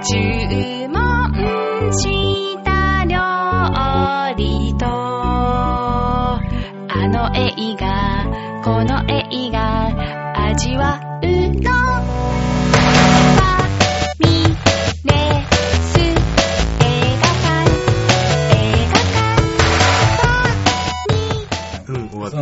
注文した料理とあの映画この映画味わうのファミレス映画館終わって、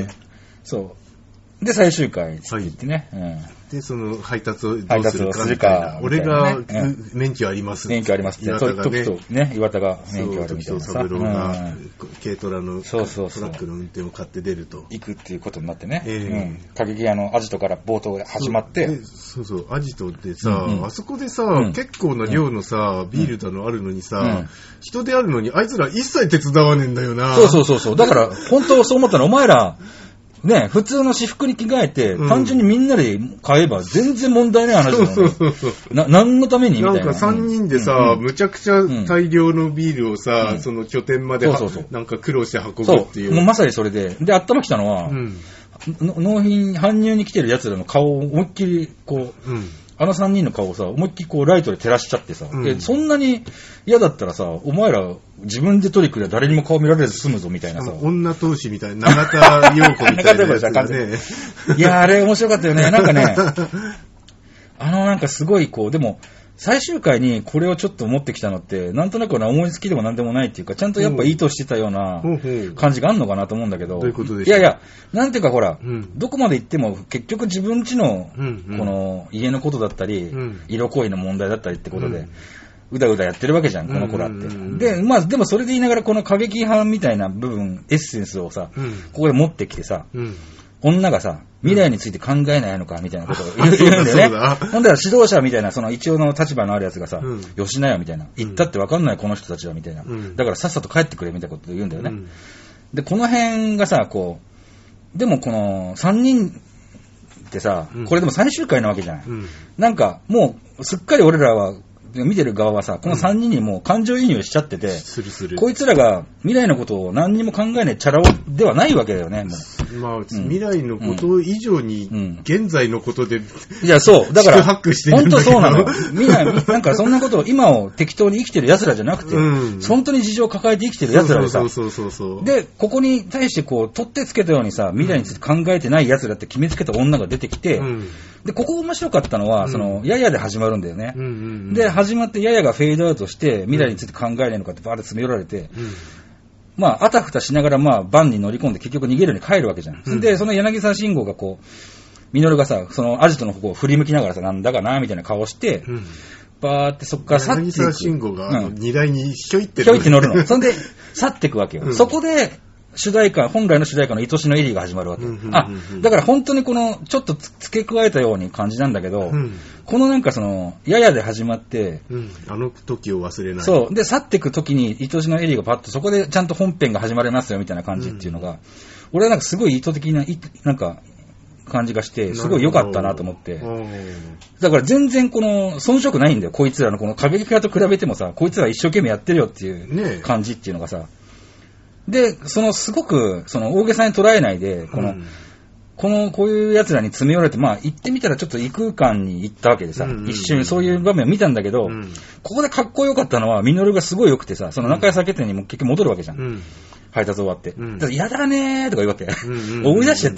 そうで最終回って言ってね、 でその配達をどうするかみたいな、俺が免許ありますって岩田がね、岩田が免許あるみたいなさ、 三郎が軽トラのトラックの運転を買って出ると行くっていうことになってね、過激屋のアジトから冒頭で始まって、 そうアジトでさ、あそこでさ、結構な量のさビールだのあるのにさ、人であるのにあいつら一切手伝わねえんだよな。 そうだから本当そう思ったの、お前らね、普通の私服に着替えて、単純にみんなで買えば全然問題ない話だよね。何のためにみたいな。 なんか3人でさ、むちゃくちゃ大量のビールをさ、その拠点までなんか苦労して運ぶっていう。 もうまさにそれで。で、頭きたのは、納品、搬入に来てる奴らの顔を思いっきり、こう、あの3人の顔をさ、思いっきりこうライトで照らしちゃってさ、そんなに嫌だったらさ、お前ら自分で取り来れば誰にも顔見られず済むぞみたいなさ。 女闘士みたいな、永田陽子みたいなやつだね。 いや、あれ面白かったよね。なんかね、なんかすごいこう、でも、最終回にこれをちょっと持ってきたのって、なんとなく思いつきでもなんでもないっていうか、ちゃんとやっぱ意図してたような感じがあるのかなと思うんだけど、 どういうことでしょう。 いや、なんていうかほら、どこまで行っても結局自分家のこの家のことだったり、色恋の問題だったりってことで、うだうだやってるわけじゃん、この子らって。で、まあでもそれで言いながらこの過激派みたいな部分、エッセンスをさ、ここで持ってきてさ、女がさ、未来について考えないのかみたいなことを言うんだよね。ほんだら指導者みたいな、その一応の立場のあるやつがさ、よしなよみたいな。言ったって分かんないこの人たちはみたいな。だからさっさと帰ってくれみたいなことを言うんだよね。で、この辺がさ、こう、でもこの3人ってさ、これでも最終回なわけじゃない。なんかもうすっかり俺らは、見てる側はさ、この3人にもう感情移入しちゃってて、こいつらが未来のことを何にも考えないチャラ男ではないわけだよね、もう。 まあ、未来のこと以上に、現在のことで、 いや、そう、だから、 ハックしてるんだけど。 本当そうなのよ。未来、なんかそんなことを今を適当に生きてる奴らじゃなくて、本当に事情を抱えて生きてる奴らでさ、で、ここに対してこう、取ってつけたようにさ、未来について考えてない奴らって決めつけた女が出てきて、で、ここ面白かったのは、その、ややで始まるんだよね。で、始まってややがフェードアウトして、未来について考えないのかってバーッと詰め寄られて、まあ、あたふたしながら、まあ、バンに乗り込んで結局逃げるように帰るわけじゃん。で、その柳沢慎吾がこう、ミノルがさ、そのアジトの方を振り向きながらさ、なんだかなみたいな顔して、バーってそっから去っていく。 柳沢慎吾が、荷台にひょいって乗るの。そんで、去っていくわけよ。そこで、主題歌、本来の主題歌の愛しのエリーが始まるわけ。だから本当にこの、ちょっと付け加えたように感じなんだけど、このなんかその、ややで始まって、 あの時を忘れない。 そう。で、去っていく時に愛しのエリーがパッと、そこでちゃんと本編が始まりますよみたいな感じっていうのが、俺はなんかすごい意図的な、なんか、感じがして、すごい良かったなと思って。だから全然この、遜色ないんだよ。こいつらのこの過激派と比べてもさ、こいつら一生懸命やってるよっていう感じっていうのがさ、で、そのすごく、その大げさに捉えないで、こういう奴らに詰め寄られて、まあ行ってみたらちょっと異空間に行ったわけでさ、一瞬そういう場面を見たんだけど、ここでかっこよかったのは、ミノルがすごい良くてさ、その中谷酒店にも結局戻るわけじゃん。配達終わって。だからやだねーとか言うわけ。思い出してって、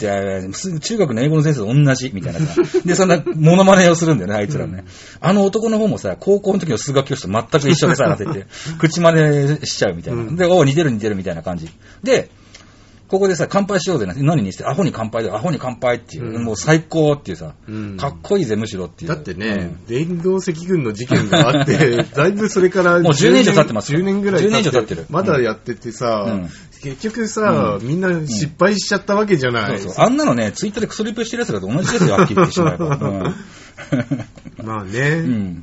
中学の英語の先生と同じみたいなさ。で、そんなモノマネをするんだよね、あいつらね。あの男の方もさ、高校の時の数学教師と全く一緒でさ、なって言って、口真似しちゃうみたいな。で、似てるみたいな感じ。で、ここでさ、乾杯しようぜな。何にして、アホに乾杯だよ、アホに乾杯っていう。もう最高っていうさ、かっこいいぜ、むしろっていう。 だってね、電動赤軍の事件があって、だいぶそれからもう10年以上経ってます。 10年ぐらい経って。 10年以上経ってる。 まだやっててさ、結局さ、みんな失敗しちゃったわけじゃない。 そうそう。あんなのね、ツイッターでクソリップしてるやつらと同じですよ、はっきり言ってしまえば。 まあね。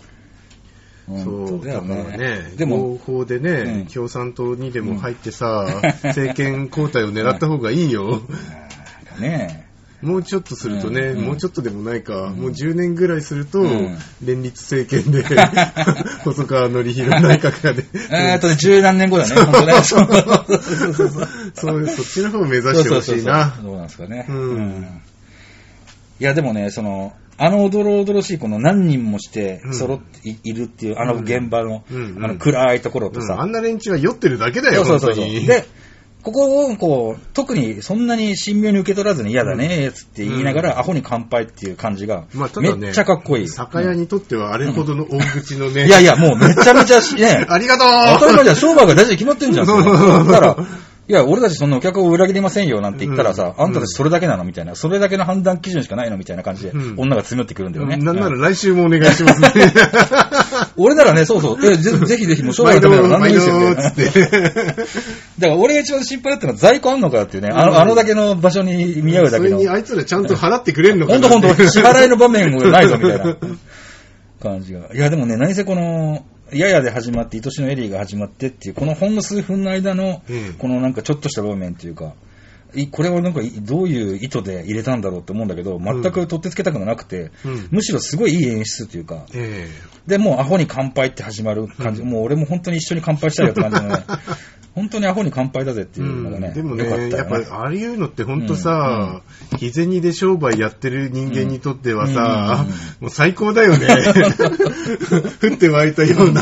そうだね。でも合法でね、共産党にでも入ってさ、政権交代を狙った方がいいよ。 ねえ。 もうちょっとするとね、もうちょっとでもないか、もう10年ぐらいすると、連立政権で、細川典弘内閣がで、十何年後だね、本当ね。 そっちの方を目指してほしいな。 そうなんですかね。いや、でもね、その、 おどろおどろしいこの何人もして揃っているっていうあの現場の、暗いところとさ、 あんな連中は酔ってるだけだよ、 そう本当に。 で、ここをこう、特にそんなに神妙に受け取らずに嫌だね、つって言いながら、アホに乾杯っていう感じが、めっちゃかっこいい。 酒屋にとってはあれほどの大口のね。 いやいや、もうめちゃめちゃね。 ありがとう当たり前じゃん、商売が大事に決まってんじゃん。だから、いや、俺たちそんなお客を裏切りませんよなんて言ったらさ、あんたたちそれだけなのみたいな、それだけの判断基準しかないのみたいな感じで、女が詰め寄ってくるんだよね。 なんなら来週もお願いしますね。 俺ならね、そうそう、ぜひぜひもう商売のためなら何でもいいですよ、みたいな。だから俺が一番心配だったのは在庫あんのかっていうね、あのだけの場所に見合うだけの。 それにあいつらちゃんと払ってくれんのかな。 ほんと、支払いの場面がないぞ、みたいな感じが。いや、でもね、何せこの、ややで始まって、愛しのエリーが始まってっていう、このほんの数分の間の、このなんかちょっとした場面っていうか、これはなんかどういう意図で入れたんだろうって思うんだけど、全く取ってつけたくなくて、むしろすごいいい演出っていうか、で、もうアホに乾杯って始まる感じ、もう俺も本当に一緒に乾杯したいよって感じのね、本当にアホに乾杯だぜっていうのがね、 でもね、 よかったよね。 やっぱりああいうのって本当さ、日銭で商売やってる人間にとってはさ、もう最高だよね。降って湧いたような。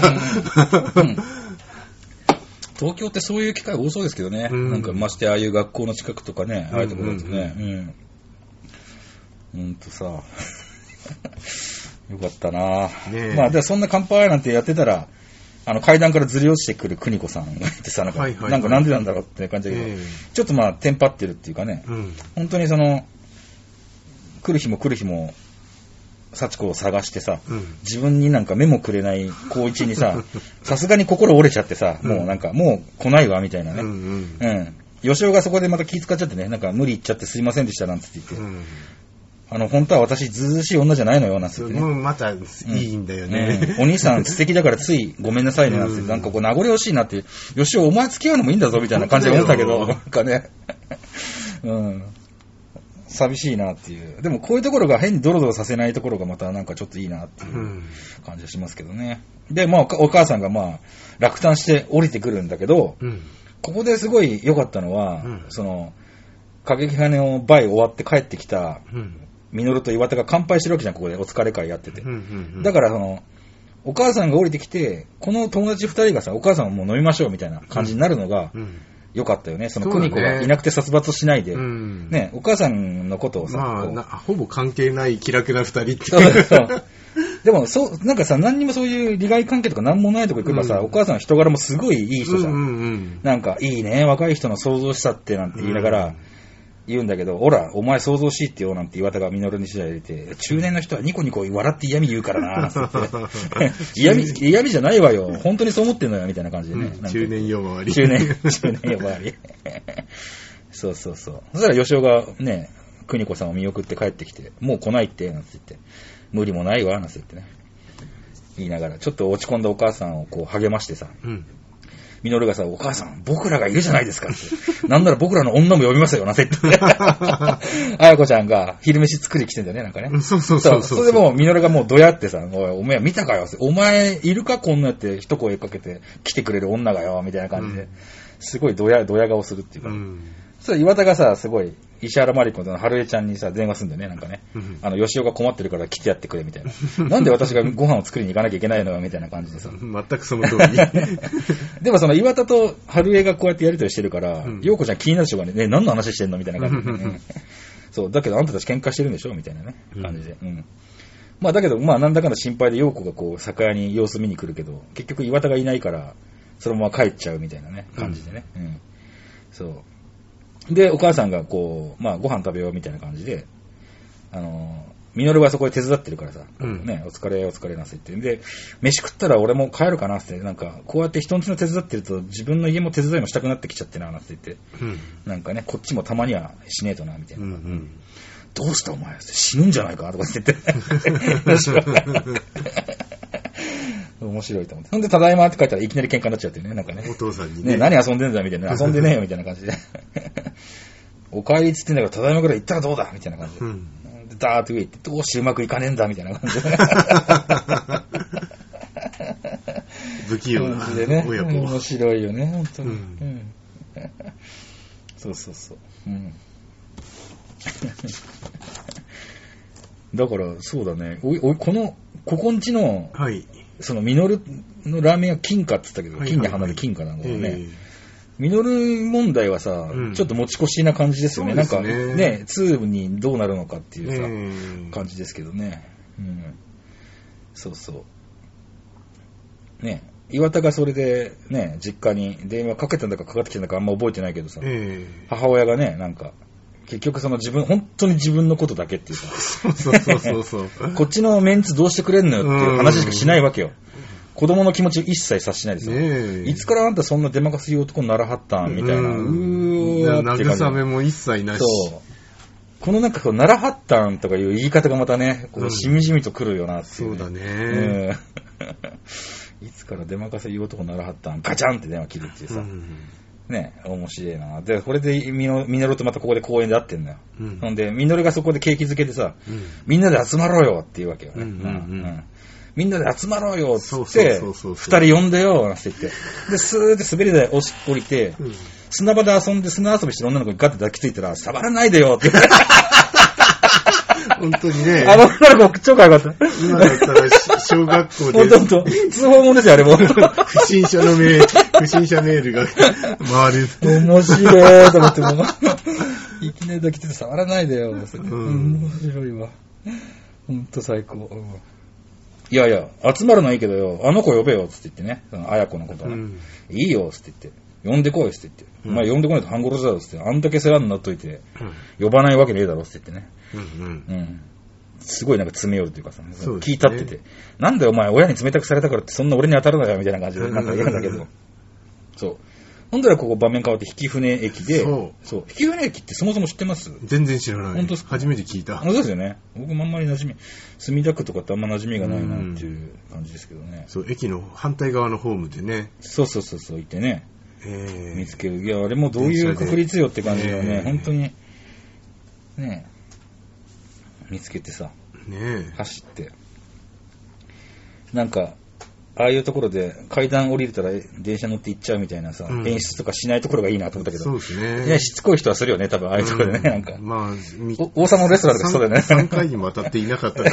東京ってそういう機会多そうですけどね。なんかましてああいう学校の近くとかね、ああいうところだとね。さ、よかったなぁ。まあ、でそんな乾杯なんてやってたら、階段からずり落ちてくる邦子さんがいてさ、なんかなんでなんだろうって感じだけど、ちょっとまあ、テンパってるっていうかね、本当にその、来る日も、幸子を探してさ、自分になんか目もくれない高一にさ、さすがに心折れちゃってさ、もうなんか、もう来ないわ、みたいなね。吉尾がそこでまた気遣っちゃってね、なんか無理言っちゃってすいませんでしたなんて言って、本当は私ずうずうしい女じゃないのよなんて言ってね。 またいいんだよね。 お兄さん素敵だからついごめんなさいねなんて言って、なんかこう名残惜しいなって、吉尾お前付き合うのもいいんだぞみたいな感じで思ったけど、なんかね、寂しいなっていう。でもこういうところが変にドロドロさせないところがまたなんかちょっといいなっていう感じがしますけどね。で、まあお母さんがまあ落胆して降りてくるんだけど、ここですごい良かったのは、その、過激派のバイ終わって帰ってきた、ミノルと岩田が乾杯してるわけじゃん、ここでお疲れ会やってて。だからその、お母さんが降りてきて、この友達二人がさ、お母さんもう飲みましょうみたいな感じになるのが、よかったよね。その邦子がいなくて殺伐しないで、ね、お母さんのことをさ、 ほぼ関係ない気楽な二人って。 そうでも、なんかさ、何にもそういう利害関係とか何もないとこ行けばさ、お母さんの人柄もすごいいい人じゃん。なんか、いいね、若い人の想像しさってなんて言いながら、言うんだけど、ほら、お前想像しいってよなんて岩田が実に次第入れて、中年の人はニコニコ笑って嫌味言うからなって嫌味じゃないわよ。本当にそう思ってんのよ、みたいな感じでね。 中年夜回り。 中年夜回り。そう。そしたら吉尾がね、邦子さんを見送って帰ってきて、もう来ないって、なんて言って、無理もないわ、なんて言ってね。言いながら、ちょっと落ち込んだお母さんをこう励ましてさ、ミノルがさ、お母さん、僕らがいるじゃないですかって。なんなら僕らの女も呼びますよ、なんて言って。あやこちゃんが昼飯作り来てんだよね、なんかね。 そう。 それでもうミノルがもうどやってさ、お前見たかよ。お前いるかこんなって一声かけて来てくれる女がよ、みたいな感じで。すごいドヤ顔するっていうか。それ岩田がさ、すごい、石原まり子と春江ちゃんにさ、電話するんだよね、なんかね。吉尾が困ってるから来てやってくれ、みたいな。なんで私がご飯を作りに行かなきゃいけないのよ、みたいな感じでさ。 全くその通り。 でもその岩田と春江がこうやってやりとりしてるから、陽子ちゃん気になる人がね、何の話してんのみたいな感じで、そう、だけどあんたたち喧嘩してるんでしょみたいなね、感じで。まあだけど、まあなんだかんだ心配で陽子がこう、酒屋に様子見に来るけど、結局岩田がいないから、そのまま帰っちゃうみたいなね、感じでね。そう。で、お母さんがこう、まあご飯食べようみたいな感じで、ミノルはそこで手伝ってるからさ、ね、お疲れなさいって。で、飯食ったら俺も帰るかなって、なんか、こうやって人ん家の手伝ってると自分の家も手伝いもしたくなってきちゃってな、なんて言って、なんかね、こっちもたまにはしねえとな、みたいな。どうしたお前死ぬんじゃないかとか言って。面白いと思って。ほんで、ただいまって書いたらいきなり喧嘩になっちゃってね、なんかね。 お父さんにね。 何遊んでんだみたいな。遊んでねえよみたいな感じで。お帰りっつってんだから、ただいまぐらい行ったらどうだみたいな感じで。でダーッと上行って、どうしてうまくいかねえんだみたいな感じで。 不器用な親子。 面白いよね、本当に。そう。 だから、そうだね。ここんちの、 はい。 その、ミノルのラーメン屋金貨って言ったけど、 はいはいはい金に花で金貨なんだよね。ミノル問題はさ、ちょっと持ち越しな感じですよね。なんか、ね、2にどうなるのかっていうさ、感じですけどね。うん。そうそう。ね、岩田がそれで、ね、実家に電話かけたんだかかかってきたんだかあんま覚えてないけどさ、母親がね、なんか、結局その本当に自分のことだけっていうさ、 そうこっちのメンツどうしてくれんのよっていう話しかしないわけよ。子供の気持ちを一切察しないでさ、いつからあんたそんな出まかす男にならはったんみたいな、 慰めも一切なし。 そう。このなんかこう、ならはったんとかいう言い方がまたね、こうしみじみとくるよなっていう、ね。 そうだね。 いつから出まかせ言う男ならはったん、ガチャンって電話切るっていうさ。ね、面白いな。で、これでミノルとまたここで公園で会ってんだよ。ほんで、ミノルがそこで景気づけてさ、みんなで集まろうよって言うわけよね。みんなで集まろうよって言って、二人呼んでよって言って。で、スーって滑り台降りて、砂場で遊んで砂遊びしてる女の子にガッて抱きついたら、触らないでよって言って。 本当にね。 あの女の子超可愛かった。 今だったら小学校で。 本当通報もんですよ、あれも。 不審者メールが回る。 面白いと思っても。いきなり抱きついて触らないでよ。面白いわ。ほんと最高。いやいや、集まるのはいいけどよ、あの子呼べよ、つって言ってね。あや子のことは、いいよ、つって言って。呼んでこい、つって言って。お前呼んでこないと半殺しだろ、つって。あんだけ世話になっといて、呼ばないわけねえだろ、つって言ってね。すごいなんか詰め寄るというかさ、聞いたってて。なんだよ、お前、親に冷たくされたからって、そんな俺に当たるなよ、みたいな感じで、なんか言うんだけど。そう。ほんだらここ場面変わって引舟駅で、そう。引舟駅ってそもそも知ってます？ 全然知らない。 本当ですか？ 初めて聞いた。 そうですよね。僕もあんまり馴染み、墨田区とかってあんま馴染みがないなっていう感じですけどね。 そう、駅の反対側のホームでね。 そう、行ってね。見つける。いや、あれもどういう確率よって感じがね、本当に、ね、見つけてさ、走って。なんか、ああいうところで階段降りれたら電車乗って行っちゃうみたいなさ、演出とかしないところがいいなと思ったけど。 そうですね。 いや、しつこい人はするよね、多分ああいうところでね、なんか。 まあ、 王様のレストランとかそうだよね。 3回にわたっていなかったから、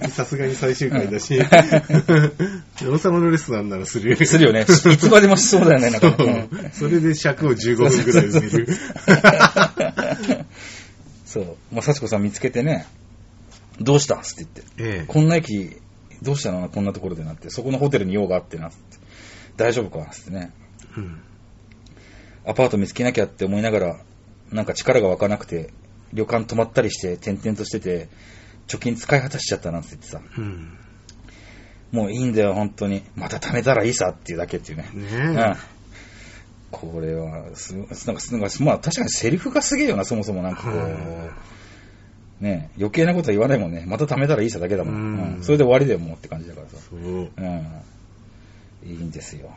さすがに最終回だし、王様のレストランならするよね。 するよね。いつまでもしそうだよね、なんか、 それで尺を15分くらい埋める。 そう。まあ、幸子さん見つけてね、どうしたって言って。こんな駅、どうしたのこんなところでなって、そこのホテルに用があってなって、大丈夫かってね、アパート見つけなきゃって思いながら、なんか力が湧かなくて、旅館泊まったりして転々としてて、貯金使い果たしちゃったなんて言ってさ、もういいんだよ本当に、また貯めたらいいさっていうだけっていうね。これはなんかまあ確かにセリフがすげえよな、そもそもなんかこう。ね、余計なことは言わないもんね。また貯めたらいいさだけだもん。それで終わりだよ、もうって感じだからさ。いいんですよ。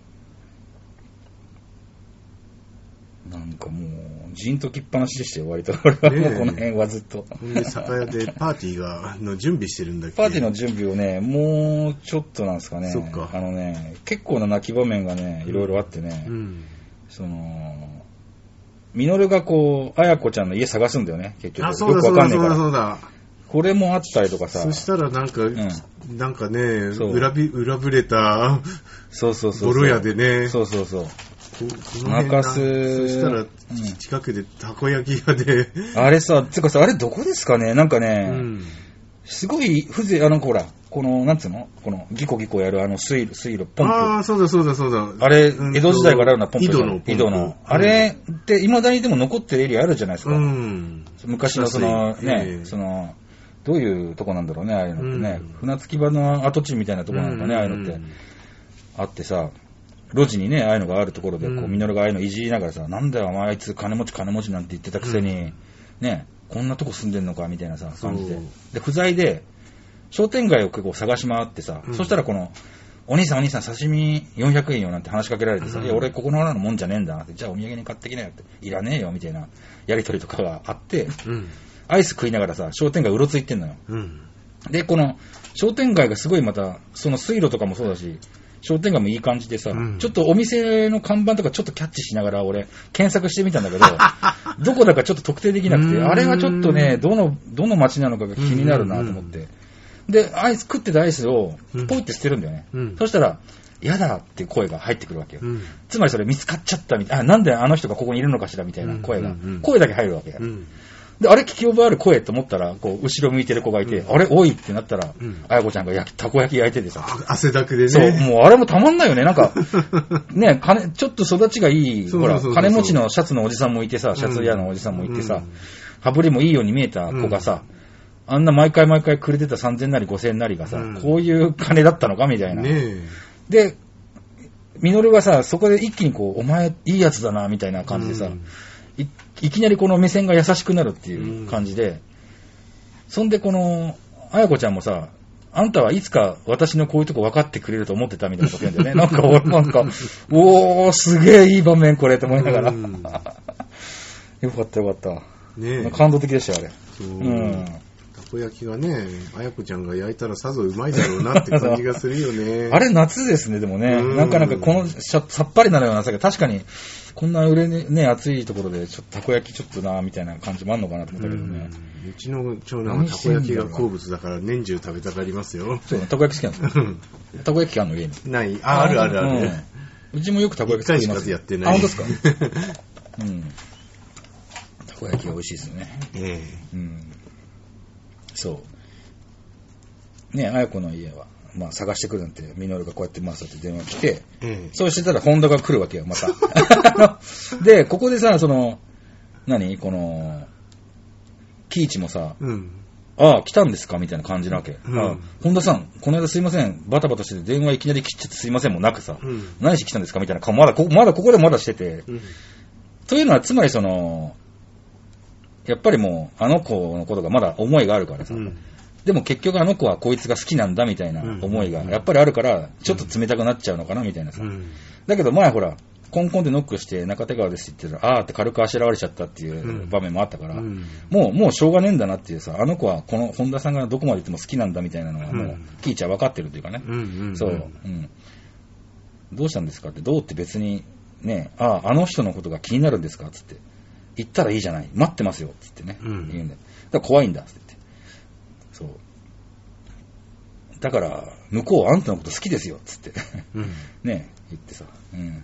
なんかもう、じんときっぱなしでしたよ、割と。俺はもうこの辺はずっと。 で、酒屋でパーティーの準備してるんだっけ？ パーティーの準備をね、もうちょっとなんですかね。 そっか。 結構な泣き場面がね、いろいろあってね、ミノルがこう、あやこちゃんの家探すんだよね、結局。よくわかんないから。 そうだ。 これもあったりとかさ。 そしたらなんかね、裏ぶれた、ボロ屋でね。 そう。泣かす。 そしたら、近くでたこ焼き屋で。 あれさ、つかさ、あれどこですかね？なんかね、すごい風情、ほら、この、なんつうの？この、ギコギコやる水路、ポンプ。 ああ、そうだ。 あれ、江戸時代からあるようなポンプ。井戸の。あれって、未だにでも残ってるエリアあるじゃないですか。昔のどういうとこなんだろうね、ああいうのってね。船着き場の跡地みたいなとこなのかね、ああいうのって。あってさ、路地にね、ああいうのがあるところで、こう、ミノルがああいうのいじりながらさ、なんだよ、お前あいつ金持ちなんて言ってたくせに、ね、こんなとこ住んでんのか、みたいなさ、感じで。で、不在で、商店街を結構探し回ってさ、そしたらこの、お兄さん刺身400円よなんて話しかけられてさ、いや俺ここの穴のもんじゃねえんだって、じゃあお土産に買ってきなよって、いらねえよみたいなやりとりとかがあって、アイス食いながらさ、商店街うろついてんのよ。で、この商店街がすごいまた、その水路とかもそうだし、 商店街もいい感じでさ、 うんちょっとお店の看板とかちょっとキャッチしながら俺、検索してみたんだけど、どこだかちょっと特定できなくて、あれはちょっとね、どの街なのかが気になるなと思って。で、アイス食ってたアイスをポイって捨てるんだよね。そしたら、やだっていう声が入ってくるわけよ。つまりそれ見つかっちゃったみたいな、なんであの人がここにいるのかしらみたいな声が、声だけ入るわけよ。で、あれ聞き覚えある声と思ったら、こう、後ろ向いてる子がいて、あれおいってなったら、あやこちゃんがたこ焼き焼いててさ。 汗だくでね。 そう、もうあれもたまんないよね。なんか、ね、ちょっと育ちがいい、ほら、金持ちのシャツのおじさんもいてさ、シャツ屋のおじさんもいてさ、羽振りもいいように見えた子がさ、あんな毎回くれてた3000なり5000なりがさ、こういう金だったのかみたいな。で、ミノルがさ、そこで一気にこう、お前いいやつだな、みたいな感じでさ、いきなりこの目線が優しくなるっていう感じで、そんでこの、あやこちゃんもさ、あんたはいつか私のこういうとこ分かってくれると思ってたみたいなこと言うんだよね。なんか俺なんか、おー、すげえいい場面これと思いながら。よかったよかった。ね、感動的でしたよ、あれ。 たこ焼きがね、あやこちゃんが焼いたらさぞうまいだろうなって感じがするよね。 あれ夏ですね、でもね。なんかこのさっぱりなるようなさ、確かに、こんなね、暑いところで、ちょっとたこ焼きちょっとな、みたいな感じもあんのかなと思ったけどね。 うちの長男はたこ焼きが好物だから年中食べたがりますよ。 そう、たこ焼き好きなんですよ。たこ焼きあんの家に。 ない。あるあるある。 うちもよくたこ焼き作ります。 一回しかやってない。 あ、本当ですか。たこ焼きが美味しいですよね。そう。ね、あやこの家は、まあ探してくるなんて、ミノルがこうやって回すって電話来て、そうしてたらホンダが来るわけよ、また。で、ここでさ、この、キイチもさ、ああ、来たんですかみたいな感じなわけ。本田さん、この間すいません、バタバタして電話いきなり切っちゃってすいませんもなくさ、何し来たんですかみたいな顔、まだここでまだしてて、というのは、つまりやっぱりもう、あの子のことがまだ思いがあるからさ、でも結局あの子はこいつが好きなんだみたいな思いがやっぱりあるから、ちょっと冷たくなっちゃうのかなみたいなさ。だけど前ほら、コンコンでノックして中手川ですって言ってたら、あーって軽くあしらわれちゃったっていう場面もあったから、もうしょうがねえんだなっていうさ、あの子はこの本田さんがどこまで行っても好きなんだみたいなのはもう、キイチは分かってるというかね。そう。どうしたんですかって、どうって別にね、あの人のことが気になるんですかつって。行ったらいいじゃない。待ってますよ。つってね。言うんで。だから怖いんだ。つって。そう。だから、向こうはあんたのこと好きですよ。つって。ね、言ってさ。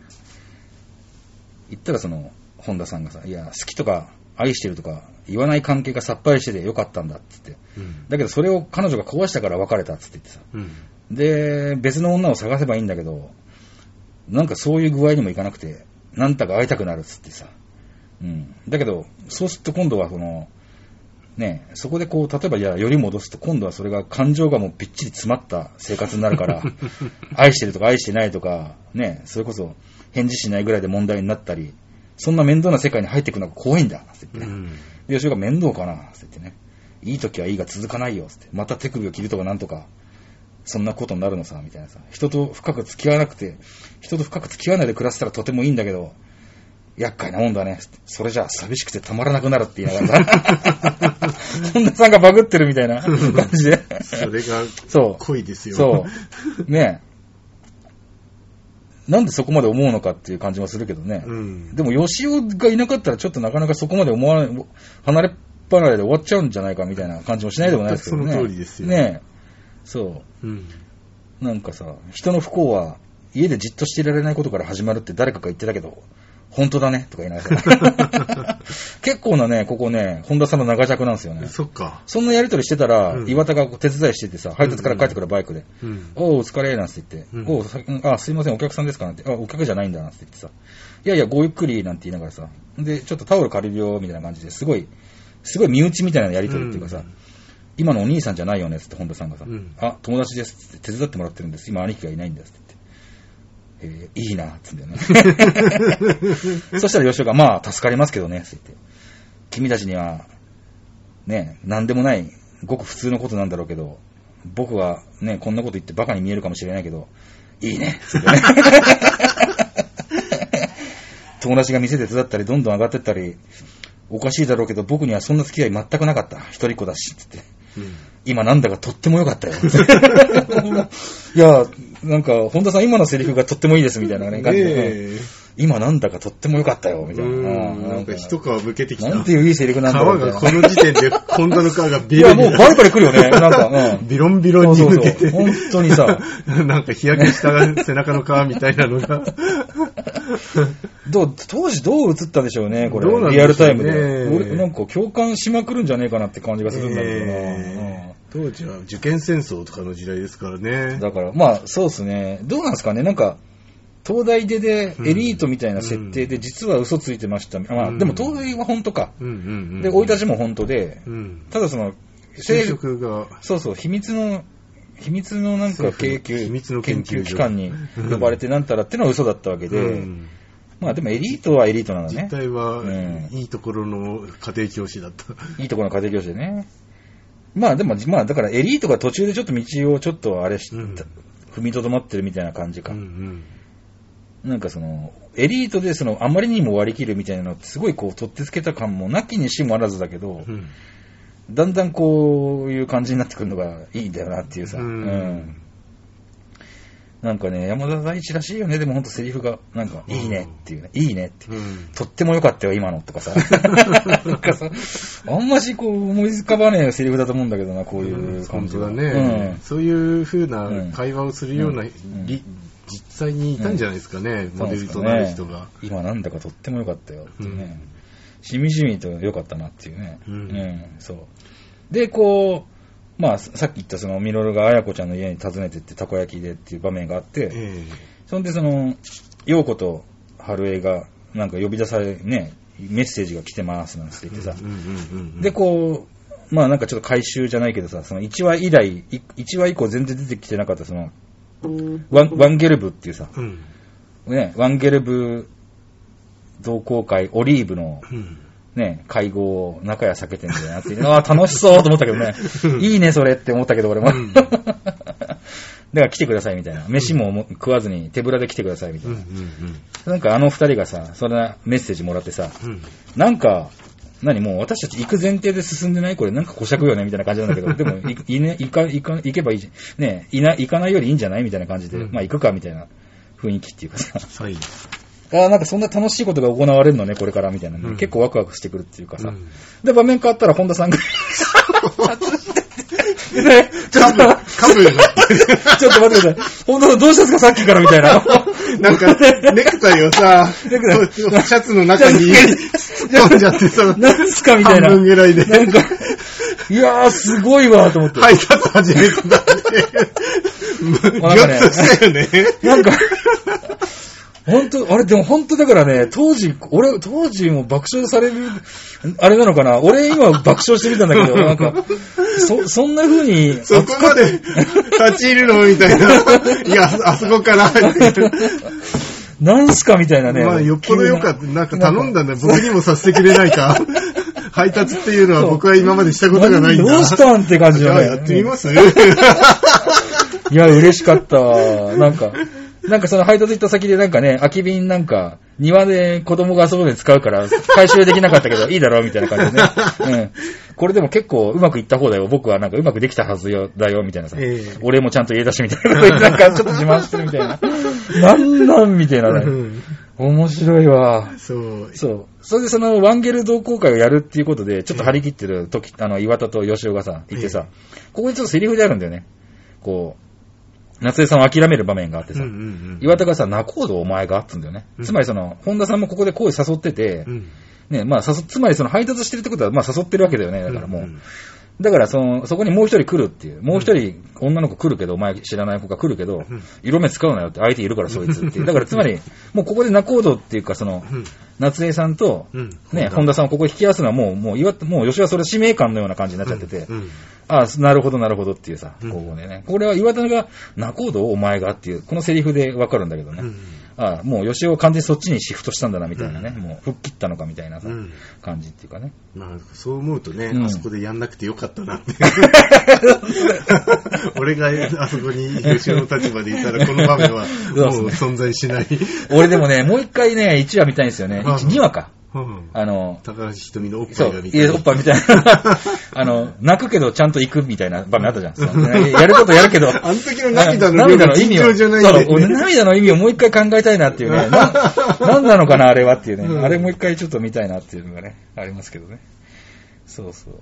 言ったら本田さんがさ、いや、好きとか愛してるとか言わない関係がさっぱりしててよかったんだ。つって。だけどそれを彼女が壊したから別れた。つって言ってさ。で、別の女を探せばいいんだけど、なんかそういう具合にもいかなくて、なんたか会いたくなる。つってさ。だけど、そうすると今度はね、そこでこう、例えばより戻すと、今度はそれが感情がもうびっちり詰まった生活になるから、愛してるとか愛してないとか、ね、それこそ返事しないぐらいで問題になったり、そんな面倒な世界に入っていくのが怖いんだ、って言ってね。で、吉岡が面倒かな、って言ってね。いい時はいいが続かないよ、って。また手首を切るとかなんとか、そんなことになるのさ、みたいなさ。人と深く付き合わないで暮らせたらとてもいいんだけど、厄介なもんだね。それじゃあ寂しくてたまらなくなるって言いながらさ、本田さんがバグってるみたいな感じで。 それが恋ですよ。 そう。ねなんでそこまで思うのかっていう感じはするけどね。でも、吉尾がいなかったらちょっとなかなかそこまで思わない、離れっ離れで終わっちゃうんじゃないかみたいな感じもしないでもないですけどね。 その通りですよ。 ねそう。なんかさ、人の不幸は家でじっとしていられないことから始まるって誰かが言ってたけど、本当だねとか言いながら結構なね、ここね、本田さんの長尺なんですよね。 そっか。 そんなやりとりしてたら、岩田が手伝いしててさ、配達から帰ってくるバイクで、お疲れなんて言って、すいません、お客さんですかなんて、お客じゃないんだなんて言ってさ、いやいや、ごゆっくりなんて言いながらさ、で、ちょっとタオル借りるよ、みたいな感じですごい身内みたいなやりとりっていうかさ、今のお兄さんじゃないよねって本田さんがさ、友達ですって手伝ってもらってるんです。今兄貴がいないんですって。いいな、つってね。そしたら吉岡が、まあ、助かりますけどね、って言って。君たちには、ね、なんでもない、ごく普通のことなんだろうけど、僕はね、こんなこと言ってバカに見えるかもしれないけど、いいね、つってね。友達が店で手伝ったり、どんどん上がってったり、おかしいだろうけど、僕にはそんな付き合い全くなかった。一人っ子だし、つって。今なんだかとっても良かったよ。いや、 なんか、本田さん今のセリフがとってもいいですみたいなね、感じで、今なんだかとっても良かったよ、みたいな。 なんか一皮むけてきた。 なんていういいセリフなんだろう。 皮がこの時点で、ホンダの皮がビロンビロン。いや、もうバリバリ来るよね。なんか、 ビロンビロンに抜けて。 本当にさ。 なんか日焼けした背中の皮みたいなのが。 当時どう映ったでしょうね、これ。 どうなんリアルタイムで。 俺なんか共感しまくるんじゃねえかなって感じがするんだけどな。 当時は受験戦争とかの時代ですからね。 だから、まあ、そうですね。どうなんですかね、なんか、東大出でエリートみたいな設定で実は嘘ついてました。まあ、でも東大は本当か。で、生い立ちも本当で、ただその、 就職が。 そうそう、秘密のなんか研究機関に呼ばれてなんたらってのは嘘だったわけで、まあでもエリートはエリートなんだね。 実態は、いいところの家庭教師だった。 いいところの家庭教師でね。まあでも、まあだからエリートが途中でちょっと道をちょっとあれ踏みとどまってるみたいな感じか。なんかその、エリートでその、あまりにも割り切るみたいなのってすごいこう、取ってつけた感もなきにしもあらずだけど、だんだんこういう感じになってくるのがいいんだよなっていうさ。なんかね、山田大地らしいよね。でもほんとセリフが、なんか、いいねっていうね。いいねって。とっても良かったよ、今のとかさ。なんかさ、あんましこう思い浮かばねえセリフだと思うんだけどな、こういう感じはね。そういう風な会話をするような、実際にいたんじゃないですかね、モデルとなる人が。 今なんだかとっても良かったよってね。しみじみと良かったなっていうね。そう。で、こう、まあ、さっき言ったその、ミノルが綾子ちゃんの家に訪ねてってたこ焼きでっていう場面があって、そんでその、陽子と春江がなんか呼び出され、ね、メッセージが来てますなんて言ってさ、で、こう、まあなんかちょっと回収じゃないけどさ、その1話以降全然出てきてなかったその、ワンゲルブっていうさ、ね、ワンゲルブ同好会オリーブの、ね、会合を中屋避けてんだよなって、ああ、楽しそうと思ったけどね。いいね、それって思ったけど、俺も。だから来てくださいみたいな。飯も食わずに手ぶらで来てくださいみたいな。なんかあの二人がさ、そんなメッセージもらってさ、なんか、もう私たち行く前提で進んでないこれなんか小尺よねみたいな感じなんだけど、でも行けばいいじゃん。ね、行かないよりいいんじゃないみたいな感じで、まあ行くかみたいな雰囲気っていうかさ。なんかそんな楽しいことが行われるのね、これからみたいなね。結構ワクワクしてくるっていうかさ。で、場面変わったら本田さんがね、ちょっと待ってください。本田さんどうしたんですかさっきからみたいな。 なんか、ネクタイをさ、シャツの中に飛んじゃってさ、 何すかみたいな。 半分ぐらいで。 なんか、いやーすごいわと思って。 配達始めたんだって。ギョッとしたよね。 なんか、本当、あれでも本当だからね、当時も爆笑される、あれなのかな俺今爆笑してみたんだけど、なんか、そんな風に。 そこまで立ち入るのみたいな。いや、あそこから。 なんすかみたいなね。 まあ、よっぽどよかった。なんか頼んだんだよ。僕にもさせてくれないか。配達っていうのは僕は今までしたことがないんだ。 どうしたんって感じだね。 やってみますいや、嬉しかったわ。なんかその配達行った先でなんかね、空き瓶なんか、庭で子供が遊ぶのに使うから、回収できなかったけど、いいだろみたいな感じでね。これでも結構うまくいった方だよ。僕はなんかうまくできたはずだよ、みたいなさ。俺もちゃんと家出しみたいな。なんかちょっと自慢してるみたいな。なんみたいなね。面白いわ。そう。それでそのワンゲル同好会をやるっていうことで、ちょっと張り切ってる時、岩田と吉尾がさ、いてさ、ここにちょっとセリフであるんだよね。こう、夏江さんを諦める場面があってさ、岩田がさ、仲人お前がってんだよね。つまりその、本田さんもここで声誘ってて、ね、まあつまりその配達してるってことは、まあ誘ってるわけだよね。だからもう。だからそこにもう一人来るっていう。もう一人女の子来るけど、お前知らない子が来るけど、色目使うなよって相手いるからそいつっていう。だからつまり、もうここで仲人っていうかその、夏江さんと、ね、本田さんをここに引き合わすのはもう吉はそれ使命感のような感じになっちゃってて、ああ、なるほどっていうさ、ここでね。これは岩田が仲人お前がっていう、このセリフでわかるんだけどね。ああ、もう吉尾完全にそっちにシフトしたんだなみたいなね。もう吹っ切ったのかみたいなさ、感じっていうかね。 まあ、そう思うとね、あそこでやんなくてよかったなって。俺があそこに吉尾の立場でいたら、この場面はもう存在しない。 俺でもね、もう一回ね、1話見たいんですよね。2話か。 高橋ひとみのおっぱそいうがみたいな。 おっぱいみたいな。泣くけどちゃんと行くみたいな場面あったじゃん。やることやるけど。 あの時の涙の量の尋常じゃないんだよね。 涙の意味をもう一回考えたいなっていうね。なんなのかな、あれはっていうね。あれもう一回ちょっと見たいなっていうのがね、ありますけどね。そうそう。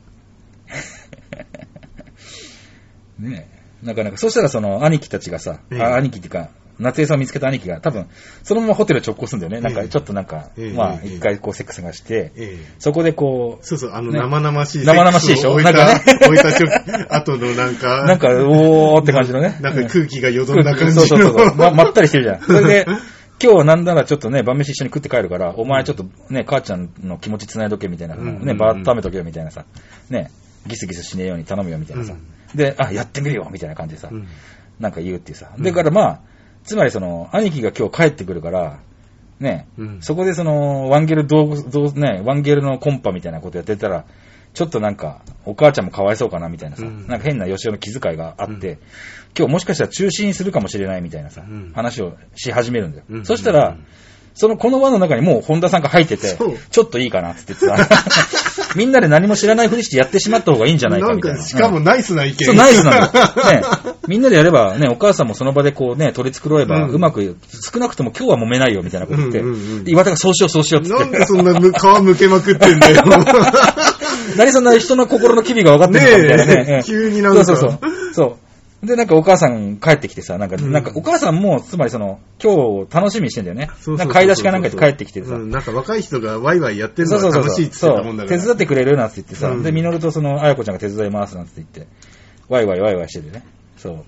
ねえ。なかなか、そしたらその兄貴たちがさ、兄貴っていうか、夏江さんを見つけた兄貴が多分、そのままホテル直行するんだよね。なんか、ちょっとなんか、まあ、一回こうセックスがして、そこでこう、 そうそう、生々しい。 生々しいでしょなんかね。 置いた後のなんか、 なんか、おーって感じのね。 なんか空気がよどんだ感じの。 そう。まったりしてるじゃん。それで、今日はなんならちょっとね、晩飯一緒に食って帰るから、お前ちょっとね、母ちゃんの気持ち繋いどけみたいな、ね、バーッと食べとけよみたいなさ、ね、ギスギスしねえように頼むよみたいなさ。で、やってみるよみたいな感じでさ、なんか言うっていうさ。だからまあ、つまりその、兄貴が今日帰ってくるから、ね、そこでその、ワンゲルのコンパみたいなことやってたら、ちょっとなんか、お母ちゃんもかわいそうかなみたいなさ、なんか変な吉尾の気遣いがあって、今日もしかしたら中止にするかもしれないみたいなさ、話をし始めるんだよ。そしたら、この輪の中にもう本田さんが入ってて、ちょっといいかなって言ってさ、みんなで何も知らないふりしてやってしまった方がいいんじゃないかみたいな。 しかもナイスな意見。 そう、ナイスなんだよ。ね、みんなでやれば、ね、お母さんもその場でこうね、取り繕えば、うまく、少なくとも今日は揉めないよみたいなこと言って、岩田がそうしようって言って。 なんでそんな皮むけまくってんだよ。 何そんな人の心の機微が分かってるのかみたいなね。 急になんか。 そう。で、なんかお母さん帰ってきてさ、なんかお母さんも、つまりその、今日楽しみにしてんだよね。なんか買い出しかなんかで帰ってきてさ。 なんか若い人がワイワイやってるのが楽しいって言ってたもんだから。 手伝ってくれるなんて言ってさ、で、ミノルとその、あやこちゃんが手伝いますなんて言って、ワイワイしててね。そう。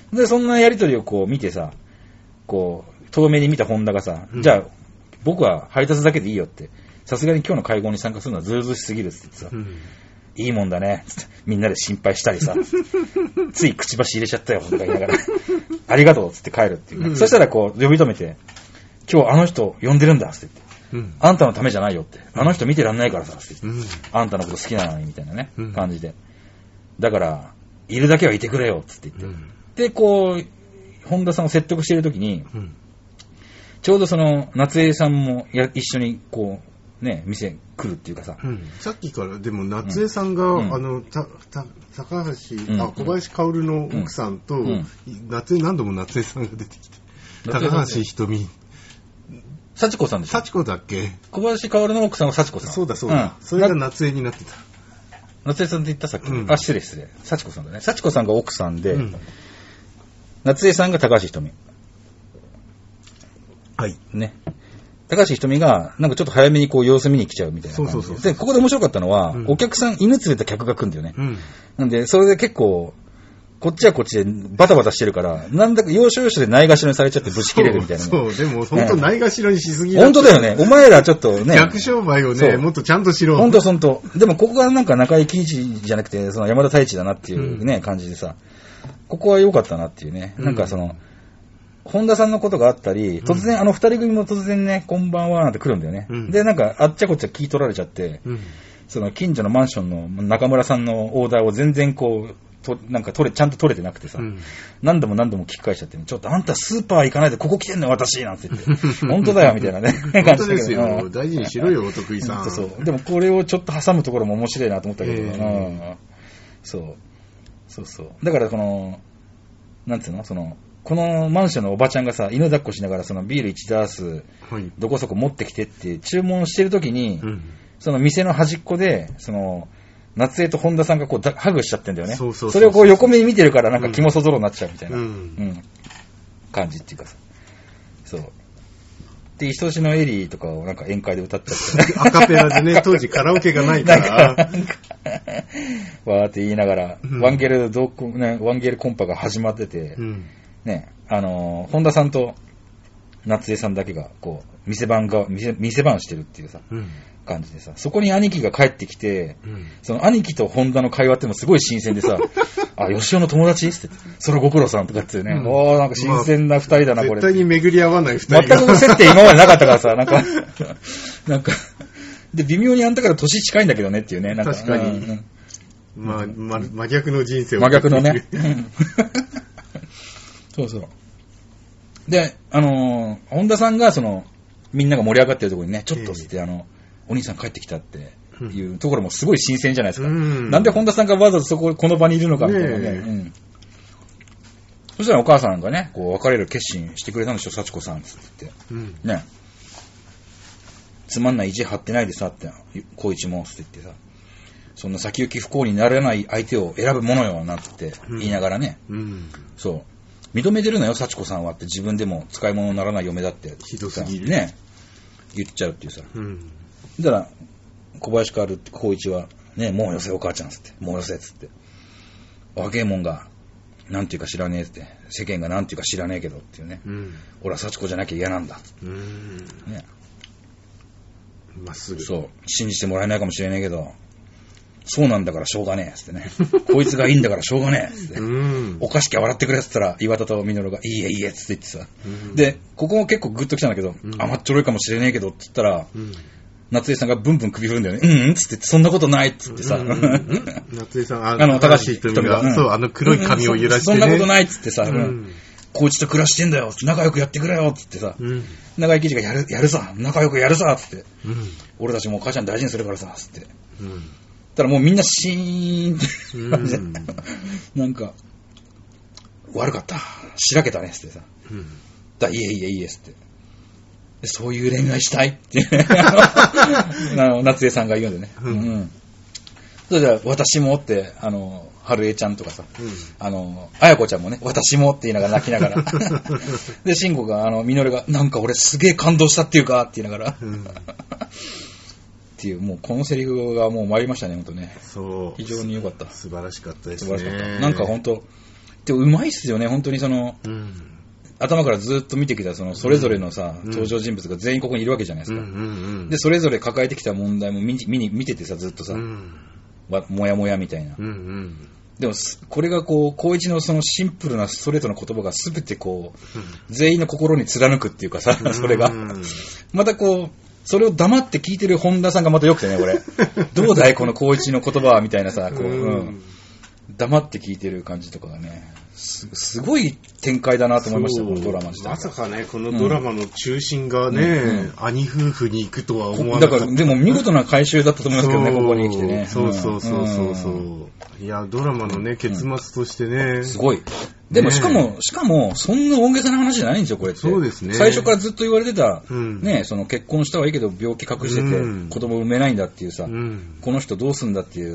で、そんなやりとりをこう見てさ、こう、遠目に見たホンダがさ、じゃあ、僕は配達だけでいいよって、さすがに今日の会合に参加するのはずうずうしすぎるって言ってさ、いいもんだね。みんなで心配したりさ。つい口箸入れちゃったよ、とか言いながら。ありがとう、つって帰るっていう、ね。そしたらこう、呼び止めて、今日あの人呼んでるんだ、つって言って。あんたのためじゃないよって。あの人見てらんないからさ、つって言って。あんたのこと好きなのに、みたいなね、感じで。だから、いるだけはいてくれよ、つって言って。で、こう、本田さんを説得しているときに、ちょうどその、夏江さんも一緒にこう、ね、店来るっていうかさ、 さっきからでも夏江さんが、高橋、小林薫の奥さんと、何度も夏江さんが出てきて、高橋ひとみ。 幸子さんでしょ。 幸子だっけ。 小林薫の奥さんは幸子さん。 そうだ。それが夏江になってた。 夏江さんって言ったさっき。失礼。幸子さんだね。幸子さんが奥さんで、夏江さんが高橋ひとみ。はい。ね。高橋ひとみが、なんかちょっと早めにこう様子見に来ちゃうみたいな感じで。で、ここで面白かったのは、お客さん、犬連れた客が来るんだよね。なんで、それで結構、こっちはこっちでバタバタしてるから、なんだか要所要所でないがしろにされちゃってぶち切れるみたいな。 そう、でも本当ないがしろにしすぎだ。 本当だよね。お前らちょっとね。 逆商売をね、もっとちゃんとしろ。 本当。でもここがなんか中井貴一じゃなくて、その山田太一だなっていうね、感じでさ、ここは良かったなっていうね。なんかその、本田さんのことがあったり、突然、二人組も突然ね、こんばんはなんて来るんだよね。で、なんか、あっちゃこっちゃ聞い取られちゃって、その近所のマンションの中村さんのオーダーを全然こう、なんかちゃんと取れてなくてさ、何度も聞き返しちゃって、ちょっとあんたスーパー行かないでここ来てんの私なんて言って、本当だよみたいなね。 本当ですよ。大事にしろよ、お得意さん。 そう。でもこれをちょっと挟むところも面白いなと思ったけど、そう。だからなんつうのこのマンションのおばちゃんがさ、犬抱っこしながらそのビール1ダース、どこそこ持ってきてって注文してるときに、その店の端っこで、夏江と本田さんがこうハグしちゃってんだよね。それをこう横目に見てるからなんか気もそぞろになっちゃうみたいな、感じっていうかさ。そう。で、愛しのエリーとかをなんか宴会で歌っちゃって。 アカペラでね、当時カラオケがないから。 わーって言いながら、ワンゲルコンパが始まってて、ね、本田さんと夏江さんだけが、こう、店番してるっていうさ、感じでさ、そこに兄貴が帰ってきて、その兄貴と本田の会話ってもすごい新鮮でさ、吉尾の友達ってそれご苦労さんとかってね、なんか新鮮な二人だな、これ。 絶対に巡り合わない二人。 全く接点今までなかったからさ、なんか、で、微妙にあんたから年近いんだけどねっていうね、なんか。 確かに。真逆の人生を。 真逆のね。そう。で、本田さんがみんなが盛り上がってるところにね、ちょっとつってお兄さん帰ってきたっていうところもすごい新鮮じゃないですか。なんで本田さんがわざわざこの場にいるのかみたいなね。そしたらお母さんがね、こう別れる決心してくれたんでしょ、幸子さんつってね。つまんない意地張ってないでさって、光一もって言ってさ、そんな先行き不幸にならない相手を選ぶものよなんて言いながらね、そう認めてるのよ幸子さんはって、自分でも使い物にならない嫁だってひどすぎるね言っちゃうっていうさ、だから小林薫って光一はね、もうよせお母ちゃんつって、もうよせっつって、若えもんがなんていうか知らねえって、世間がなんていうか知らねえけどっていうね、俺は幸子じゃなきゃ嫌なんだね、 まっすぐそう信じてもらえないかもしれないけど、そうなんだからしょうがねえっつってねこいつがいいんだからしょうがねえっつって、おかしきゃ笑ってくれっつったら岩田と稔がいいえいいえっつって言ってさ、でここも結構グッときたんだけど、甘っちょろいかもしれねえけどって言ったら、夏江さんがブンブン首振るんだよね。っつって、そんなことないっつってさ。 夏江さん、高橋ひとみが、そう、黒い髪を揺らして、ね。 そんなことないっつってさ、コーチと暮らしてんだよ、仲良くやってくれよっつってさ、長井記事がやるさ、仲良くやるさっつって、俺たちもお母ちゃん大事にするからさ、つって。たらもうみんなシーンって感じで、なんか、悪かった、しらけたねっつってさ、いいえいいえいいえっつって。そういう恋愛したいって夏江さんが言うんでね。それじゃあ私もって春江ちゃんとかさ、綾子ちゃんもね私もって言いながら泣きながらで慎吾が稔がなんか俺すげえ感動したっていうかって言いながら、っていうもうこのセリフがもう参りましたね本当ね。そう非常に良かった。 素晴らしかったですね。素晴らしかった。 なんか本当でうまいっすよね本当に頭からずっと見てきたそれぞれのさ、登場人物が全員ここにいるわけじゃないですか。でそれぞれ抱えてきた問題も見ててさずっとさ、もやもやみたいな。でもこれがこう光一のそのシンプルなストレートの言葉が全てこう、全員の心に貫くっていうかさ、それがまたこうそれを黙って聞いてる本田さんがまた良くてね、これどうだいこの光一の言葉はみたいなさ、こう、黙って聞いてる感じとかがね。すごい展開だなと思いましたこのドラマ自体。 まさかねこのドラマの中心がね、兄夫婦に行くとは思わなかった。 だからでも見事な回収だったと思いますけどねここに来てね。 そういやドラマのね結末としてね、 すごい。でもしかもそんな大げさな話じゃないんですよこれって。 そうですね。 最初からずっと言われてた、ねその結婚したはいいけど病気隠してて、子供産めないんだっていうさ、この人どうすんだっていう、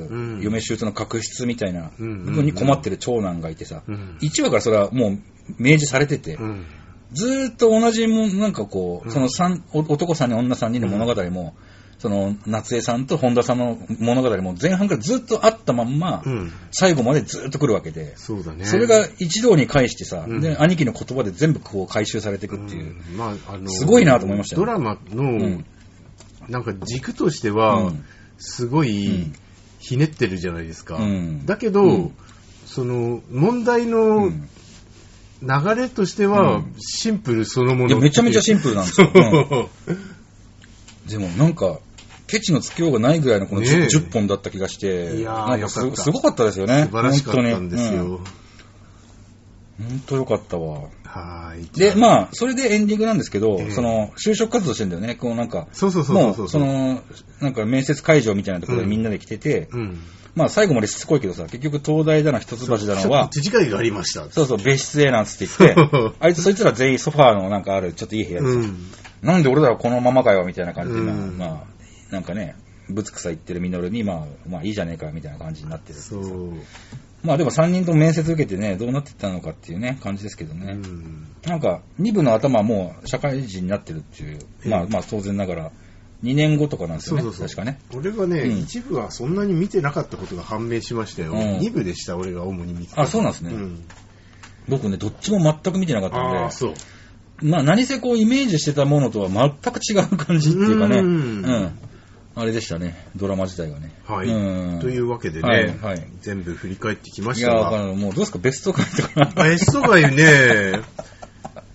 嫁姑の確執みたいな部分に困ってる長男がいてさ、1話からそれはもう明示されてて、ずーっと同じもなんかこうその男3人女3人の物語も、その夏江さんと本田さんの物語も前半からずっとあったまんま、最後までずっと来るわけで、 そうだね、 それが一堂に会してさ、で兄貴の言葉で全部こう回収されていくっていう、すごいなと思いましたね。 ドラマの、なんか軸としては、すごいひねってるじゃないですか。だけど、その問題の流れとしてはシンプルそのもの、 いやめちゃめちゃシンプルなんですよ。でもなんかケチのつけようがないぐらいのこの 10本だった気がして、いやなんかすごかったですよね。 素晴らしかったんですよ。 本当よかったわ。でまあそれでエンディングなんですけど、その就職活動してんだよね。こうなんかもうそのなんか面接会場みたいなところでみんなで来てて、まあ最後までしつこいけどさ、結局東大だな一橋だなは手違いがありました。 そう別室へなんつって言ってあいつそいつら全員ソファーのなんかあるちょっといい部屋でさ、なんで俺らはこのままかよみたいな感じで、まあなんかねぶつくさ言ってる稔にまあいいじゃねえかみたいな感じになってる。まあでも3人とも面接受けてねどうなっていったのかっていうね感じですけどね、なんか2部の頭はもう社会人になってるっていう、まあ当然ながら2年後とかなんですよね。確かね。 俺はね、一部はそんなに見てなかったことが判明しましたよ。2部でした俺が主に見てた。 あ、そうなんですね。僕ねどっちも全く見てなかったんで。 あ、そう。 まあ何せこうイメージしてたものとは全く違う感じっていうかね、あれでしたねドラマ自体がね。 はい。というわけでね、全部振り返ってきましたが。 いやもうどうですかベスト回とか。 ベスト回ね。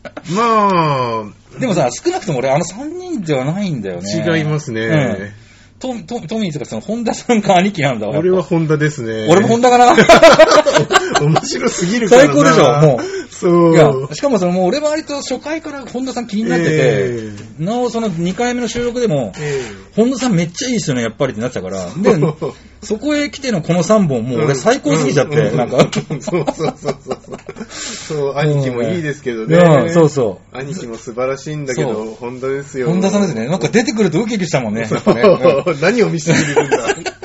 まあでもさ少なくとも俺3人ではないんだよね。 違いますね。 トミーとかその本田さんが兄貴なんだわ。 俺は本田ですね。 俺も本田かな面白すぎるからな。 最高でしょ、もう。 そう。 いや、しかももう俺は割と初回から本田さん気になってて、なおその2回目の収録でも、本田さんめっちゃいいですよね、やっぱりってなってたから。で、そこへ来てのこの3本、もう俺最高すぎちゃって、なんか。 そう。そう、兄貴もいいですけどね。 そうそう。 兄貴も素晴らしいんだけど、本田ですよ。 本田さんですね。なんか出てくるとウキウキしたもんね。 何を見せてくれるんだ。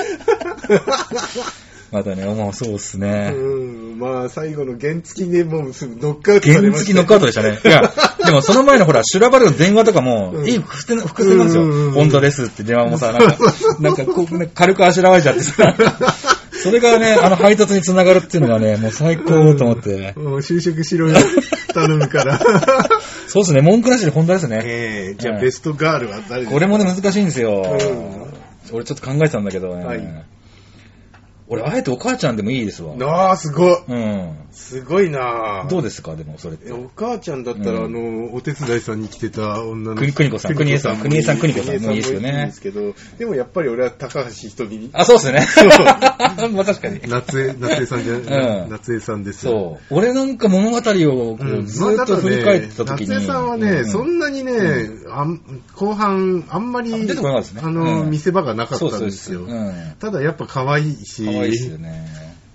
またね、もうそうっすね。 まあ、最後の原付でもうすぐノックアウトされました。 原付ノックアウトでしたね。いや、でもその前のほら、修羅場の電話とかも、いい伏線なんですよ。本当ですって電話もさ、なんかこう、軽くあしらわれちゃってさ。それがね、配達につながるっていうのがね、もう最高と思って。 もう就職しろよ、頼むから。 そうですね、文句なしで本当ですね。 じゃあベストガールは誰ですか？ これもね、難しいんですよ。俺ちょっと考えてたんだけどね。俺、あえてお母ちゃんでもいいですわ。 ああ、すごい。すごいな。どうですか、でも、それって。 お母ちゃんだったら、お手伝いさんに来てた女の子。国子さん、国枝さんもいいですよね。 いいですけど、でもやっぱり俺は高橋ひとみ。 あ、そうですね。まあ確かに。 夏江さんじゃ、夏江さんですよ。 そう。俺なんか物語をずっと振り返ってた時に。 夏江さんはね、そんなにね、後半、あんまり、 出てこなかったですね。 見せ場がなかったんですよ。ただやっぱ可愛いし。 可愛いですよね。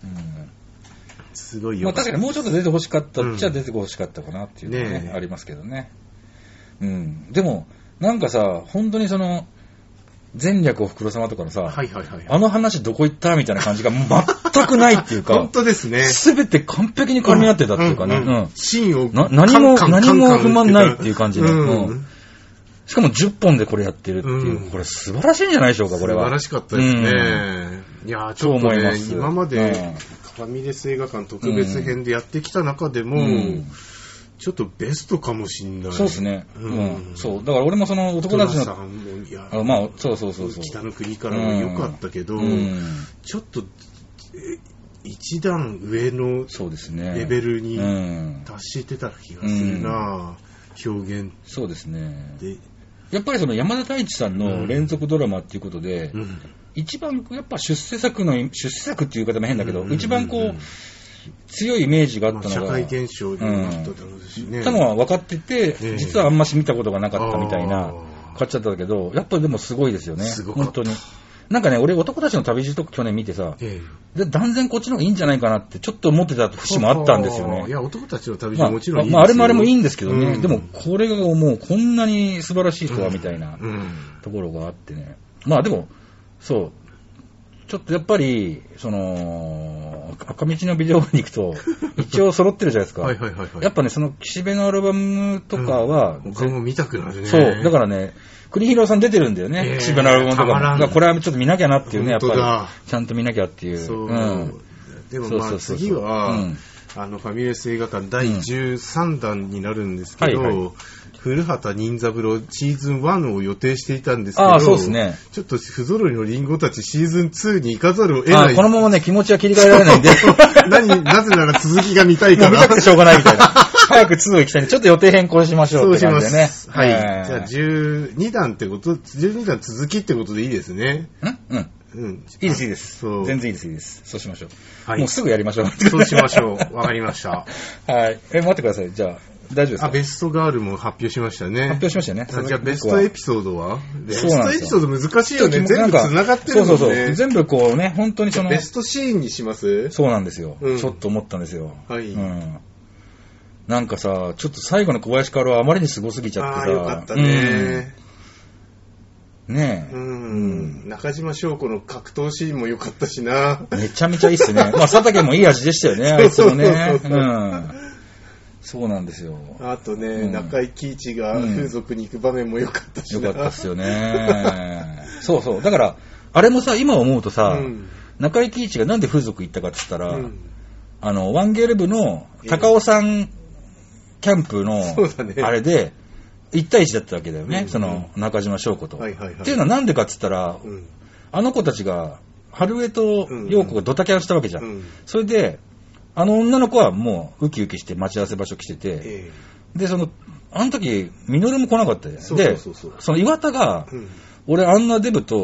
すごいよ。 まあ確かにもうちょっと出てほしかったっちゃ出てほしかったかなっていうのはね、ありますけどね。でも、なんかさ、本当にその、前略おふくろ様とかのさ、あの話どこ行ったみたいな感じが全くないっていうか、 本当ですね。 すべて完璧に噛み合ってたっていうかね。 シーンを何も不満ないっていう感じで。しかも10本でこれやってるっていう、これ素晴らしいんじゃないでしょうか、これは。 素晴らしかったですね。いや、ちょっとね、今までファミレス映画館特別編でやってきた中でも、ちょっとベストかもしんない。 そうですね。そう。だから俺もその男たちの、まあ、そう。 北の国からも良かったけど、ちょっと、一段上のレベルに達してた気がするな、表現。 そうですね。やっぱりその山田太一さんの連続ドラマっていうことで、一番やっぱ出世作っていう言い方も変だけど、一番こう、強いイメージがあったのが、 社会現象になっただろうしね。 たのは分かってて、実はあんまし見たことがなかったみたいな、買っちゃったんだけど、やっぱりでもすごいですよね。本当に。なんかね、俺男たちの旅路とか去年見てさ、断然こっちの方がいいんじゃないかなってちょっと思ってた節もあったんですよね。 いや、男たちの旅路ももちろんいいですよ。 まああれもあれもいいんですけどね、でもこれがもうこんなに素晴らしい人はみたいなところがあってね。まあでも、そう。ちょっとやっぱり、その、赤道のビデオに行くと、一応揃ってるじゃないですか。やっぱね、その岸辺のアルバムとかは、 他も見たくなるね。 そう。だからね、国広さん出てるんだよね。岸辺のアルバムとかも。これはちょっと見なきゃなっていうね、やっぱり。ちゃんと見なきゃっていう。 そう。でもまあ次は、ファミレス映画館第13弾になるんですけど、古畑任三郎シーズン1を予定していたんですけど、 そうですね。 ちょっと不揃いのリンゴたちシーズン2に行かざるを得ない。 このままね、気持ちは切り替えられないんで。 なぜなら続きが見たいから。 見たくてしょうがないみたいな。早く2を行きたいんで、ちょっと予定変更しましょうって感じでね。 はい。じゃあ12弾ってこと、12弾続きってことでいいですね。 いいです、いいです。全然いいです、いいです。そうしましょう。もうすぐやりましょう。 そうしましょう。わかりました。 はい。待ってください。じゃあ、大丈夫ですか？ ベストガールも発表しましたね。 発表しましたね。 じゃあ、ベストエピソードは？ベストエピソード難しいよね。全部繋がってるもんね。 そう。全部こうね、本当にその。 ベストシーンにします？ そうなんですよ。ちょっと思ったんですよ。はい。なんかさ、ちょっと最後の小林薫はあまりにすごすぎちゃってさ。 よかったね。 ねえ。 中島翔子の格闘シーンも良かったしな。 めちゃめちゃいいっすね。まあ、佐竹もいい味でしたよね、あいつもね。そうなんですよ。 あとね、中井貴一が風俗に行く場面も良かったしな。 良かったっすよね。そう。だから、あれもさ、今思うとさ、中井貴一がなんで風俗行ったかって言ったら、ワンゲール部の高尾山キャンプの、あれで、1対1だったわけだよね、その中島翔子と。っていうのはなんでかって言ったら、あの子たちが、春江と陽子がドタキャンしたわけじゃん。それで、あの女の子はもうウキウキして待ち合わせ場所来てて、で、あの時、ミノルも来なかったじゃん。で、その岩田が、俺あんなデブと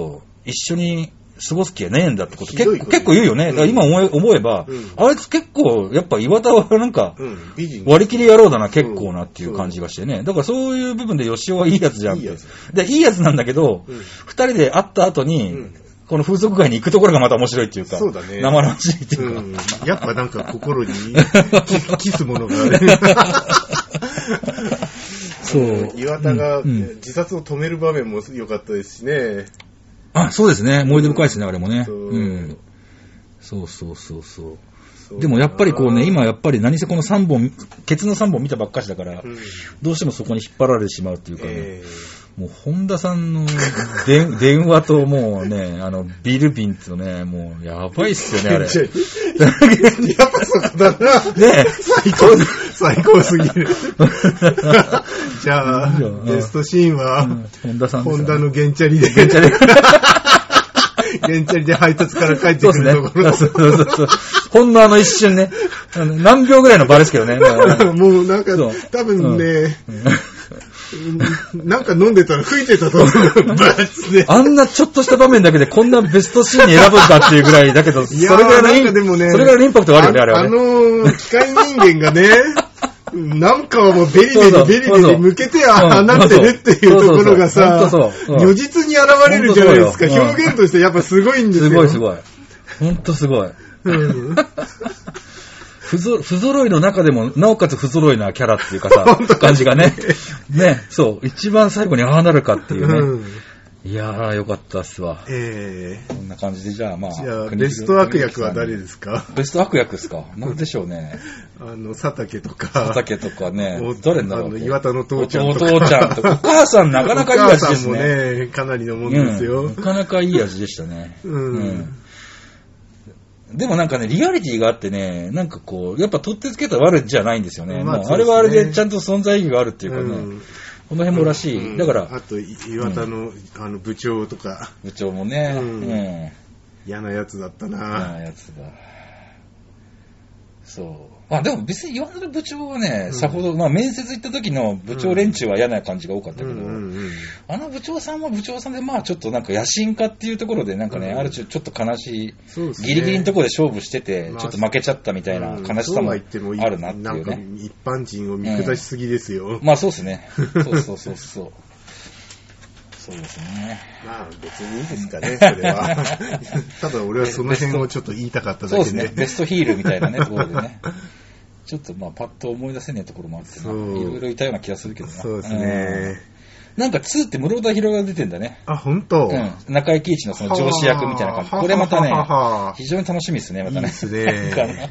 一緒に過ごす気はねえんだってこと結構言うよね。だから今思えば、あいつ結構、やっぱ岩田はなんか、割り切り野郎だな、結構なっていう感じがしてね。だからそういう部分で吉尾はいいやつじゃんって。で、いいやつなんだけど、二人で会った後に、この風俗街に行くところがまた面白いっていうか、 そうだね、 生々しいっていうか、 やっぱなんか心にキスものがある。そう。岩田が自殺を止める場面も良かったですしね。 あ、そうですね。思い出深いですね、あれもね。そう。でもやっぱりこうね、今やっぱり何せこの3本、ケツの3本見たばっかしだから、どうしてもそこに引っ張られてしまうっていうかね。もう本田さんの電話ともうね、ビルビンってね、もうやばいっすよね、あれ。やっぱそこだな。 ね最高すぎる。じゃあ、ベストシーンは、 本田さん。 本田のゲンチャリで。ゲンチャリで配達から帰ってくるところ。 そう。ほんの一瞬ね、何秒ぐらいの場ですけどね。 もうなんか、多分ね、なんか飲んでたら吹いてたと思う。 あんなちょっとした場面だけでこんなベストシーンに選ぶんだっていうぐらいだけど、それぐらいのインパクトがあるよね、あれはね。 機械人間がね、なんかはもうベリベリ向けて放ってるっていうところがさ、如実に現れるじゃないですか。表現としてやっぱすごいんですよ。 すごい。ほんとすごい。不揃いの中でも、なおかつ不揃いなキャラっていうかさ、感じがね。ね、そう。一番最後にああなるかっていうね。いやー、よかったっすわ。こんな感じで、じゃあまあ。 じゃあ、ベスト悪役は誰ですか？ ベスト悪役ですか？なんでしょうね。 佐竹とか。 佐竹とかね。誰だろう。 岩田の父ちゃんとか。 お父ちゃんとか。お母さんなかなかいい味ですね。 お母さんもね、かなりのもんですよ。 なかなかいい味でしたね。でもなんかね、リアリティがあってね、なんかこう、やっぱ取ってつけた悪じゃないんですよね。あれはあれでちゃんと存在意義があるっていうかね。この辺もらしい。だから。 あと、岩田の、部長とか。 部長もね。 嫌なやつだったな。 嫌なやつだ。そう。でも別に岩田の部長はね、さほど、面接行った時の部長連中は嫌な感じが多かったけど、部長さんは部長さんでちょっとなんか野心家っていうところでなんかね、ある種ちょっと悲しい、ギリギリのところで勝負してて、ちょっと負けちゃったみたいな悲しさもあるなっていうね。 一般人を見下しすぎですよ。 そうですね。そう。そうですね。 別にいいですかね、それは。ただ俺はその辺をちょっと言いたかっただけで。 そうですね。ベストヒールみたいなね、ところでね。ちょっとパッと思い出せねえところもあっていろいろいたような気がするけどな。 そうですね。 なんか2って室田博が出てんだね。 本当。 中井貴一のその上司役みたいな感じ。これまたね、非常に楽しみですね、またね。 いいですね。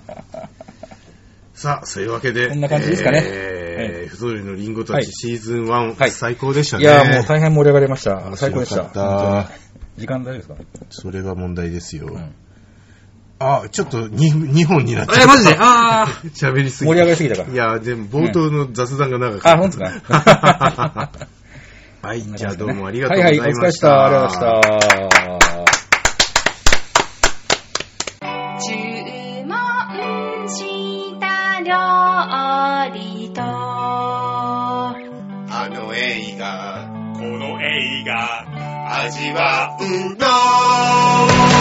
さあ、そういうわけで。 こんな感じですかね。 不揃いのリンゴたちシーズン1、最高でしたね。 いや、もう大変盛り上がりました。最高でした。時間大丈夫ですか？ それが問題ですよ。ちょっと2本になっちゃった。 マジで喋りすぎた。 盛り上がりすぎたか。 いや、でも冒頭の雑談が長かった。 本当ですか。 はい、じゃあどうもありがとうございました。 お疲れ様でした。ありがとうございました。 注文した料理と映画、 この映画、 味わうの